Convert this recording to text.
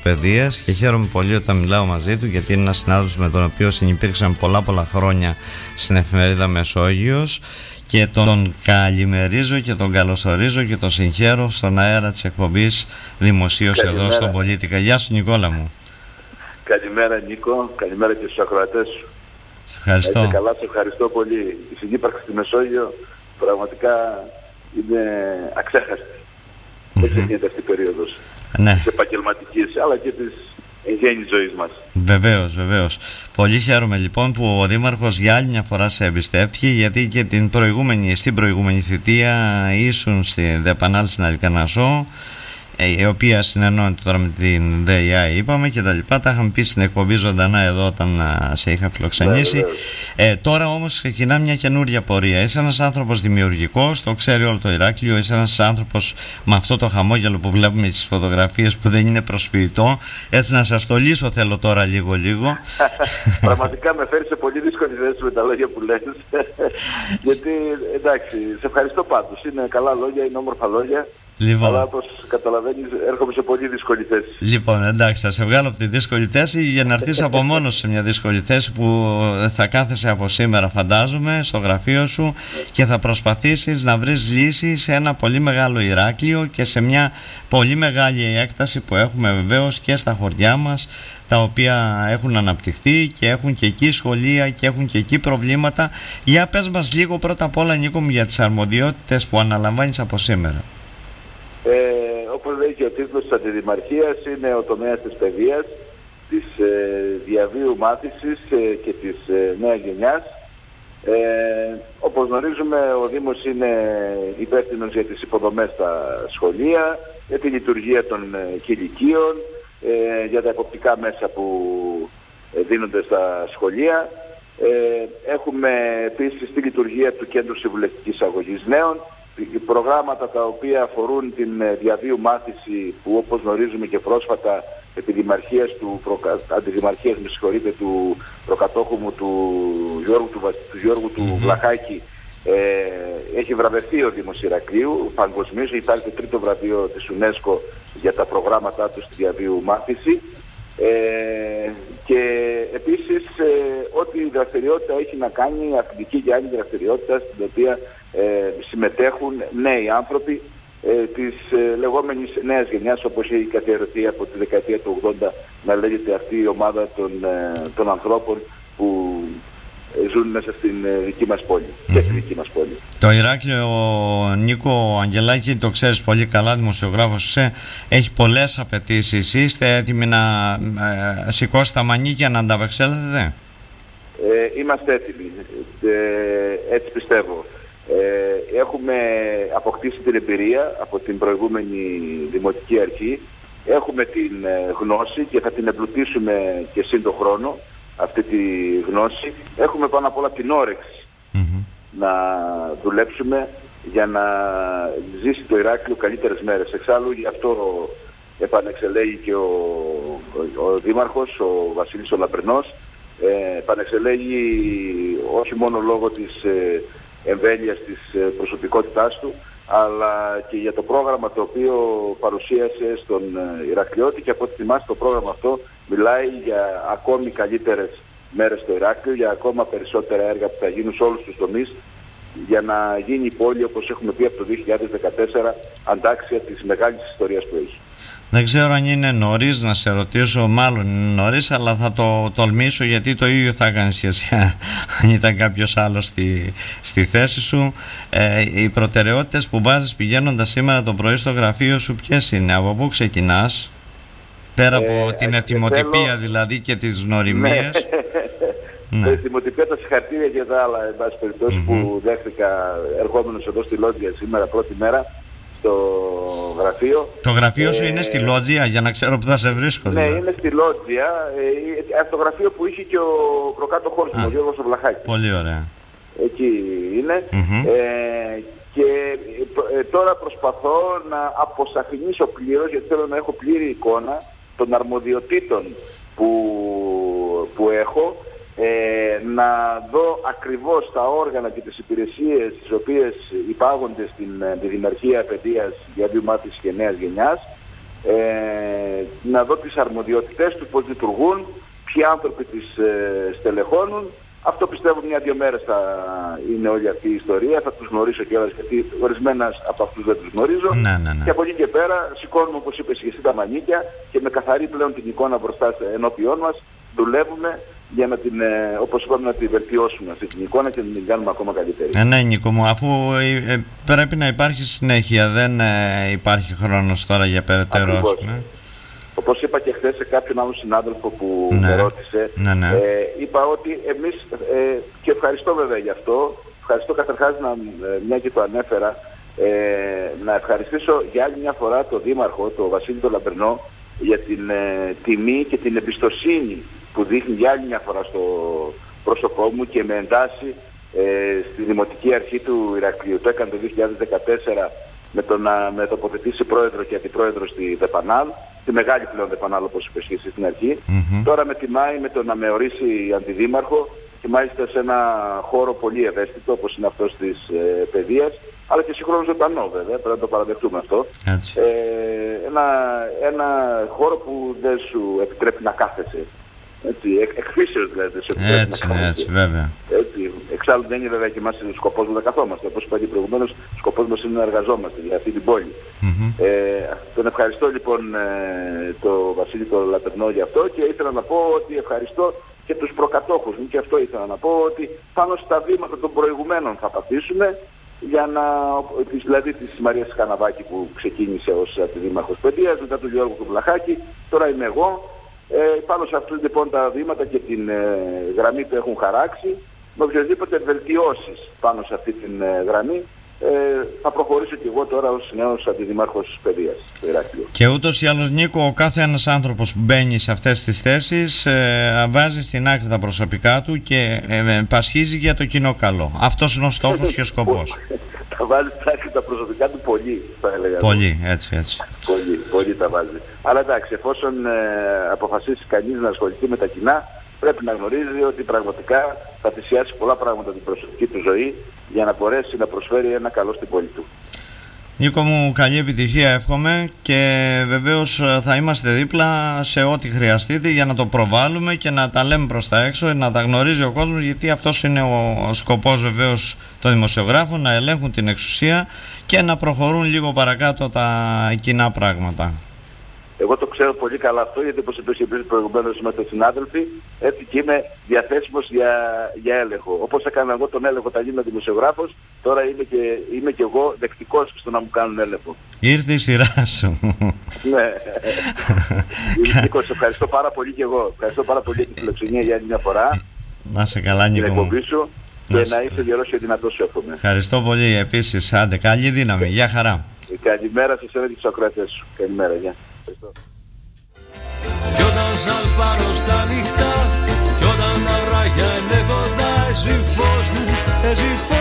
Παιδείας και χαίρομαι πολύ όταν μιλάω μαζί του, γιατί είναι ένας συνάδελφος με τον οποίο συνυπήρξαν πολλά χρόνια στην εφημερίδα Μεσόγειος, και τον καλημερίζω και τον καλωσορίζω και τον συγχαίρω στον αέρα της εκπομπής δημοσίως εδώ στον Πολίτικα. Γεια σου Νικόλα μου. Καλημέρα Νίκο, καλημέρα και στους ακροατές σου. Σε ευχαριστώ. Είστε καλά, σε ευχαριστώ πολύ. Η συνύπαρξη στη Μεσόγειο πραγματικά είναι αξέχαστη. Δεν ξεχνιέται αυτή η περίοδος της επαγγελματικής αλλά και της γέννης ζωής μας. Βεβαίως. Πολύ χαίρομαι λοιπόν που ο Δήμαρχος για άλλη μια φορά σε εμπιστεύτηκε, γιατί και στην προηγούμενη θητεία ήσουν στη επανάληψη στην Αλικανασσό, η οποία συνενώνεται τώρα με την ΔΕΙΑ, είπαμε και τα λοιπά. Τα είχαμε πει στην εκπομπή ζωντανά εδώ όταν σε είχα φιλοξενήσει. Τώρα όμως ξεκινά μια καινούρια πορεία. Είσαι ένας άνθρωπος δημιουργικός, το ξέρει όλο το Ηράκλειο. Είσαι ένας άνθρωπος με αυτό το χαμόγελο που βλέπουμε στις φωτογραφίες, που δεν είναι προσποιητό. Έτσι να σας το λύσω θέλω τώρα λίγο. Πραγματικά με φέρει σε πολύ δύσκολη θέση με τα λόγια που λες. Γιατί εντάξει, σε ευχαριστώ πάντως. Είναι καλά λόγια, είναι όμορφα λόγια. Λοιπόν. Αλλά όπως καταλαβαίνεις έρχομαι σε πολύ δύσκολη θέση. Λοιπόν, εντάξει, θα σε βγάλω από τη δύσκολη θέση για να έρθεις από μόνος σε μια δύσκολη θέση που θα κάθεσαι από σήμερα, φαντάζομαι, στο γραφείο σου και θα προσπαθήσεις να βρεις λύση σε ένα πολύ μεγάλο Ηράκλειο και σε μια πολύ μεγάλη έκταση που έχουμε βεβαίως και στα χωριά μας, τα οποία έχουν αναπτυχθεί και έχουν και εκεί σχολεία και έχουν και εκεί προβλήματα. Για πες μας λίγο πρώτα απ' όλα, Νίκο μου, για τις αρμοδιότητες που αναλαμβάνεις από σήμερα. Όπως λέει και ο τίτλος της Αντιδημαρχίας, είναι ο τομέας της παιδείας, της διαβίου μάθησης και της νέας γενιάς. Όπως γνωρίζουμε, ο Δήμος είναι υπεύθυνος για τις υποδομές στα σχολεία, για τη λειτουργία των κηλικίων, για τα εποπτικά μέσα που δίνονται στα σχολεία. Έχουμε επίσης τη λειτουργία του Κέντρου Συμβουλευτικής Αγωγής Νέων, προγράμματα τα οποία αφορούν την διαβίου μάθηση, που όπως γνωρίζουμε και πρόσφατα επί δημαρχίας του προκατόχου μου του Γιώργου του Βλαχάκη, έχει βραβευτεί ο Δήμος Ηρακλείου παγκοσμίως. Υπάρχει το τρίτο βραβείο της UNESCO για τα προγράμματά του στη διαβίου μάθηση. Και επίσης ό,τι η δραστηριότητα έχει να κάνει, αθλητική και άλλη δραστηριότητα, στην οποία συμμετέχουν νέοι άνθρωποι της λεγόμενης νέας γενιάς, όπως έχει καθιερωθεί από τη δεκαετία του 80 να λέγεται αυτή η ομάδα των ανθρώπων που ζουν μέσα στην δική μας πόλη και στη δική μας πόλη. Το Ηράκλειο, Νίκο Αγγελάκη, το ξέρεις πολύ καλά, δημοσιογράφος είσαι, έχει πολλές απαιτήσεις. Είστε έτοιμοι να σηκώσετε τα μανίκια να ανταπεξέλθετε? Είμαστε έτοιμοι, έτσι πιστεύω. Έχουμε αποκτήσει την εμπειρία από την προηγούμενη Δημοτική Αρχή. Έχουμε την γνώση και θα την εμπλουτίσουμε και σύντο χρόνο αυτή τη γνώση. Έχουμε πάνω απ' όλα την όρεξη να δουλέψουμε για να ζήσει το Ηράκλειο καλύτερες μέρες. Εξάλλου γι' αυτό επανεξελέγει και ο Δήμαρχος, ο Βασίλης ο Λαπρινός. Επανεξελέγει όχι μόνο λόγω της εμβέλειας της προσωπικότητάς του, αλλά και για το πρόγραμμα το οποίο παρουσίασε στον Ηρακλειώτη, και από ό,τι θυμάστε το πρόγραμμα αυτό μιλάει για ακόμη καλύτερες μέρες στο Ηράκλειο, για ακόμα περισσότερα έργα που θα γίνουν σε όλους τους τομείς, για να γίνει η πόλη, όπως έχουμε πει από το 2014, αντάξια της μεγάλης ιστορίας που έχει. Δεν ξέρω αν είναι νωρίς να σε ρωτήσω, μάλλον είναι νωρίς, αλλά θα το τολμήσω, γιατί το ίδιο θα έκανες και εσύ αν ήταν κάποιος άλλος στη θέση σου. Οι προτεραιότητες που βάζεις πηγαίνοντας σήμερα το πρωί στο γραφείο σου ποιες είναι, από πού ξεκινάς, πέρα από την ετοιμοτυπία δηλαδή και τις γνωριμίες? Η ετοιμοτυπία, τα συγχαρητήρια και τα άλλα, εν πάση περιπτώσει, που δέχτηκα ερχόμενος εδώ στη Λότζια σήμερα πρώτη μέρα στο γραφείο. Το γραφείο σου είναι στη Λότζια, για να ξέρω που θα σε βρίσκω? Ναι, είναι στη Λότζια, το γραφείο που είχε και ο προκάτοχός μου, ο Γιώργος ο Βλαχάκης. Πολύ ωραία. Εκεί είναι. Και τώρα προσπαθώ να αποσαφηνίσω πλήρως, γιατί θέλω να έχω πλήρη εικόνα των αρμοδιοτήτων που έχω, να δω ακριβώς τα όργανα και τις υπηρεσίες τις οποίες υπάγονται στην Δημαρχία Παιδείας, Διαβίου Μάθησης και Νέας Γενιάς, να δω τις αρμοδιότητες του, πώς λειτουργούν, ποιοι άνθρωποι τις στελεχώνουν. Αυτό πιστεύω 1-2 μέρες θα είναι όλη αυτή η ιστορία, θα τους γνωρίσω κιόλας, γιατί ορισμένα από αυτούς δεν τους γνωρίζω. Και από εκεί και πέρα σηκώνουμε, όπως είπες και εσύ, τα μανίκια και με καθαρή πλέον την εικόνα μπροστά ενώπιόν μας δουλεύουμε για να την, όπως είπαμε, να την βελτιώσουμε αυτή την εικόνα και να την κάνουμε ακόμα καλύτερη. Ναι, Νίκο μου, αφού πρέπει να υπάρχει συνέχεια, δεν υπάρχει χρόνος τώρα για περαιτέρω. Όπως είπα και χθες σε κάποιον άλλο συνάδελφο που με ρώτησε, είπα ότι εμείς, και ευχαριστώ βέβαια γι' αυτό, ευχαριστώ καταρχάς, μια και το ανέφερα, να ευχαριστήσω για άλλη μια φορά τον Δήμαρχο, τον Βασίλη τον Λαμπερνό, για την τιμή και την εμπιστοσύνη που δείχνει για άλλη μια φορά στο πρόσωπό μου και με εντάσσει στη Δημοτική Αρχή του Ηρακλείου. Το έκανε το 2014 με το να με τοποθετήσει πρόεδρο και αντιπρόεδρο στη ΔΕΠΑΝΑΛ, τη μεγάλη πλέον ΔΕΠΑΝΑΛ όπως είπες και εσύ στην αρχή. Τώρα με τιμάει με το να με ορίσει αντιδήμαρχο και μάλιστα σε ένα χώρο πολύ ευαίσθητο όπως είναι αυτός της παιδείας, αλλά και συγχρόνως ζωντανό βέβαια, πρέπει να το παραδεχτούμε αυτό. Ένα χώρο που δεν σου επιτρέπει να κάθεσαι. Εκφύσεως δηλαδή δεν σου επιτρέπει να κάθεσαι. Έτσι, βέβαια. Εξάλλου δεν είναι βέβαια και εμάς ο σκοπός μου να καθόμαστε. Όπως είπα και προηγουμένως, ο σκοπός μας είναι να εργαζόμαστε για αυτή την πόλη. Τον ευχαριστώ λοιπόν τον Βασίλη τον Λαμπερνό για αυτό και ήθελα να πω ότι ευχαριστώ και τους προκατόχους μου, και αυτό ήθελα να πω, ότι πάνω στα βήματα των προηγουμένων θα πατήσουμε, για να, δηλαδή της Μαρίας Καναβάκη που ξεκίνησε ως αντιδήμαρχος παιδείας, μετά του Γιώργου του Βλαχάκη, τώρα είμαι εγώ. Πάνω σε αυτούς λοιπόν τα βήματα και την γραμμή που έχουν χαράξει, με οποιοδήποτε βελτιώσεις πάνω σε αυτή την γραμμή, θα προχωρήσω και εγώ τώρα ως νέος αντιδημάρχος παιδείας στο Ηράκλειο. Και ούτως ή άλλως, Νίκο, ο κάθε ένας άνθρωπος που μπαίνει σε αυτές τις θέσεις βάζει στην άκρη τα προσωπικά του και πασχίζει για το κοινό καλό. Αυτός είναι ο στόχος και ο σκοπός. Τα βάζει στην άκρη τα προσωπικά του πολύ, θα έλεγα. Πολύ, έτσι. Πολύ τα βάζει. Αλλά εντάξει, εφόσον αποφασίσει κανείς να ασχοληθεί με τα κοινά, πρέπει να γνωρίζει ότι πραγματικά θα θυσιάσει πολλά πράγματα την προσωπική του ζωή για να μπορέσει να προσφέρει ένα καλό στην πόλη του. Νίκο μου, καλή επιτυχία εύχομαι και βεβαίως θα είμαστε δίπλα σε ό,τι χρειαστείτε για να το προβάλλουμε και να τα λέμε προς τα έξω, να τα γνωρίζει ο κόσμος, γιατί αυτός είναι ο σκοπός βεβαίως των δημοσιογράφων, να ελέγχουν την εξουσία και να προχωρούν λίγο παρακάτω τα κοινά πράγματα. Εγώ το ξέρω πολύ καλά αυτό, γιατί όπως είπες και πριν προηγουμένως είμαστε συνάδελφοι, έτσι και είμαι διαθέσιμος για έλεγχο. Όπως έκανα εγώ τον έλεγχο τα γίνα δημοσιογράφος, τώρα είμαι και εγώ δεκτικός στο να μου κάνουν έλεγχο. Ήρθε η σειρά σου. Ναι. Νίκο, σε ευχαριστώ πάρα πολύ και εγώ. Ευχαριστώ πάρα πολύ για τη φιλοξενία για άλλη μια φορά. Να σε καλά, Νίκο. Την εκπομπή σου και να είσαι γερός και δυνατός σου εύχομαι. Ευχαριστώ πολύ επίσης. Άντε, καλή δύναμη. Γεια χαρά. Καλημέρα σε εσένα και τους ακροατές σου. Καλημέρα, γεια. Κι όταν σαλπάρω στα νυχτά, κι όταν τα βράχια είναι κοντά, εσύ φως μου, εσύ φως